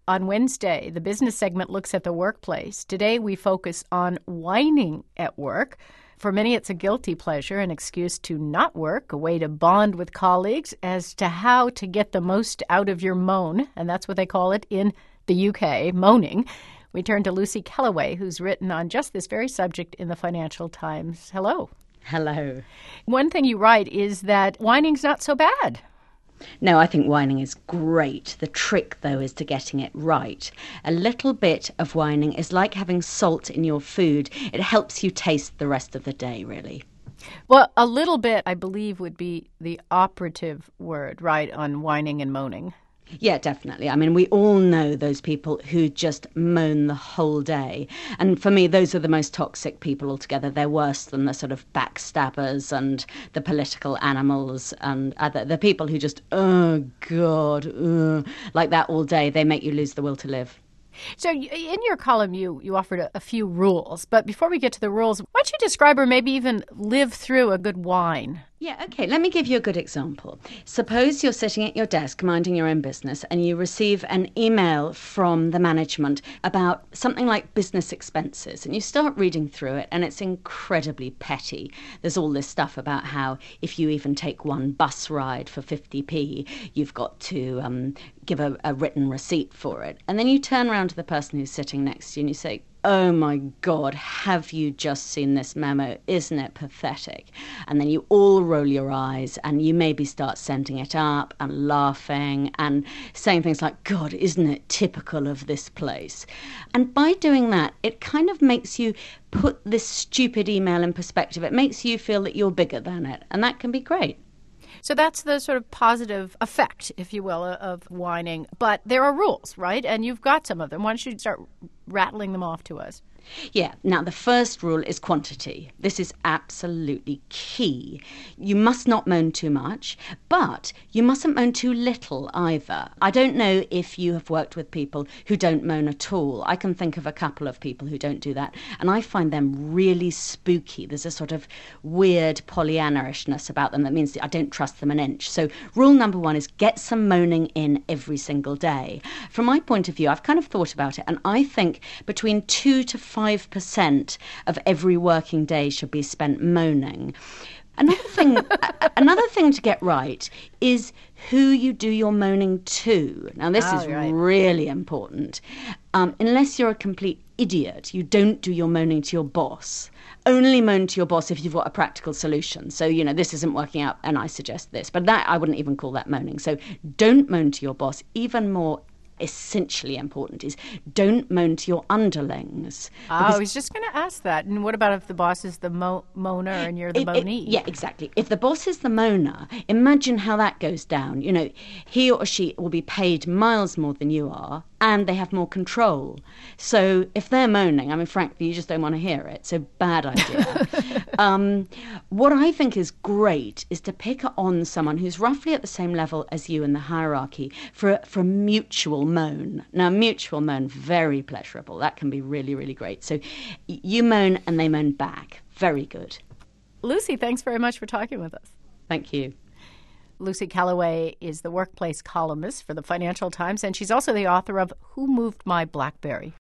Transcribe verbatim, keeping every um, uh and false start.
On Wednesday, the business segment looks at the workplace. Today, we focus on whining at work. For many, it's a guilty pleasure, an excuse to not work, a way to bond with colleagues as to how to get the most out of your moan, and that's what they call it in the U K, moaning. We turn to Lucy Kellaway, who's written on just this very subject in the Financial Times. Hello. Hello. One thing you write is that whining's not so bad. No, I think whining is great. The trick, though, is to getting it right. A little bit of whining is like having salt in your food. It helps you taste the rest of the day, really. Well, a little bit, I believe, would be the operative word, right, on whining and moaning. Yeah, definitely. I mean, we all know those people who just moan the whole day. And for me, those are the most toxic people altogether. They're worse than the sort of backstabbers and the political animals and other, the people who just, oh, God, uh, like that all day. They make you lose the will to live. So in your column, you, you offered a, a few rules. But before we get to the rules, why don't you describe or maybe even live through a good whine? Yeah, okay, let me give you a good example. Suppose you're sitting at your desk minding your own business and you receive an email from the management about something like business expenses, and you start reading through it and it's incredibly petty. There's all this stuff about how if you even take one bus ride for fifty p, you've got to um, give a, a written receipt for it. And then you turn around to the person who's sitting next to you and you say, oh my God, have you just seen this memo? Isn't it pathetic? And then you all roll your eyes and you maybe start sending it up and laughing and saying things like, God, isn't it typical of this place? And by doing that, it kind of makes you put this stupid email in perspective. It makes you feel that you're bigger than it, and that can be great. So that's the sort of positive effect, if you will, of whining. But there are rules, right? And you've got some of them. Why don't you start rattling them off to us? Yeah. Now, the first rule is quantity. This is absolutely key. You must not moan too much, but you mustn't moan too little either. I don't know if you have worked with people who don't moan at all. I can think of a couple of people who don't do that, and I find them really spooky. There's a sort of weird Pollyanna-ishness about them that means I don't trust them an inch. So rule number one is get some moaning in every single day. From my point of view, I've kind of thought about it, and I think between two to five percent of every working day should be spent moaning. Another thing, another thing to get right is who you do your moaning to. Now, this oh, is right. really important. Um, unless you're a complete idiot, you don't do your moaning to your boss. Only moan to your boss if you've got a practical solution. So, you know, this isn't working out and I suggest this. But that I wouldn't even call that moaning. So don't moan to your boss. Even more essentially important is don't moan to your underlings. Oh, I was just going to ask that. And what about if the boss is the mo- moaner and you're the it, moanee? It, yeah, exactly. If the boss is the moaner, imagine how that goes down. You know, he or she will be paid miles more than you are, and they have more control. So if they're moaning, I mean, frankly, you just don't want to hear it. So bad idea. um, what I think is great is to pick on someone who's roughly at the same level as you in the hierarchy for a, for a mutual moan. Now, mutual moan, very pleasurable. That can be really, really great. So you moan and they moan back. Very good. Lucy, thanks very much for talking with us. Thank you. Lucy Kellaway is the workplace columnist for the Financial Times, and she's also the author of Who Moved My BlackBerry?